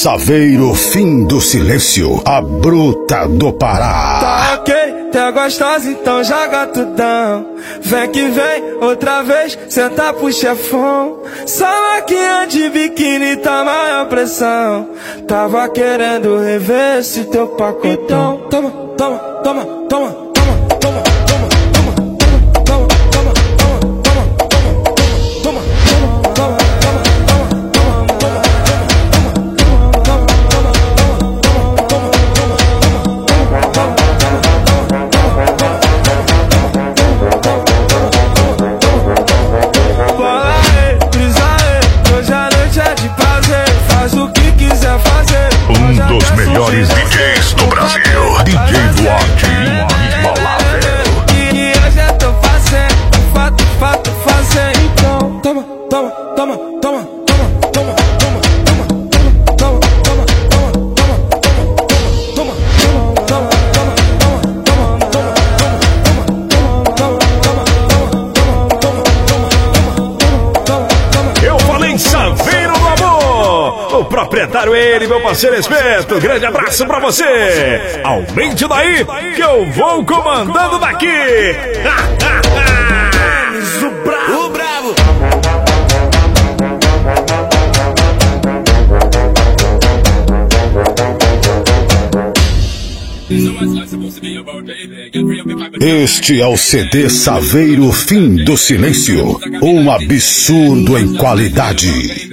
Saveiro, fim do silêncio, a bruta do Pará. Tá ok, tá gostosa, então joga tudão. Vem que vem, outra vez, senta pro chefão. Só maquinha de biquíni tá maior pressão. Tava querendo rever esse teu pacotão. Toma, toma, toma, toma. Um dos melhores DJs do Brasil, DJ Duarte, inigualável. E eu já tô fazendo, fato, fazendo. Então, toma, toma, toma, toma, toma, toma, toma, toma, toma, toma, toma. Eu falei em Saveiro do Amor, o proprietário ele, meu parceiro esperto. Grande abraço pra você. Aumente daí que eu vou comandando daqui. O bravo. Este é o CD Saveiro, fim do silêncio, um absurdo em qualidade.